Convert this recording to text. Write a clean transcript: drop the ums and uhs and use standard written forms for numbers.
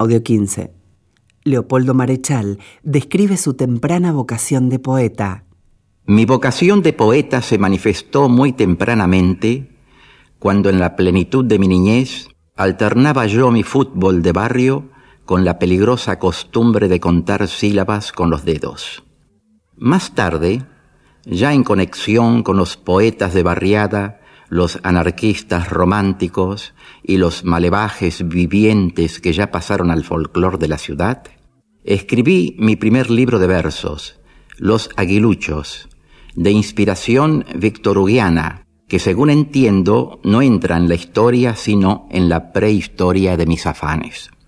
Audio 15. Leopoldo Marechal describe su temprana vocación de poeta. Mi vocación de poeta se manifestó muy tempranamente, cuando en la plenitud de mi niñez alternaba yo mi fútbol de barrio con la peligrosa costumbre de contar sílabas con los dedos. Más tarde, ya en conexión con los poetas de barriada, los anarquistas románticos y los malevajes vivientes que ya pasaron al folclor de la ciudad, escribí mi primer libro de versos, Los Aguiluchos, de inspiración victorhuguiana, que según entiendo no entra en la historia sino en la prehistoria de mis afanes.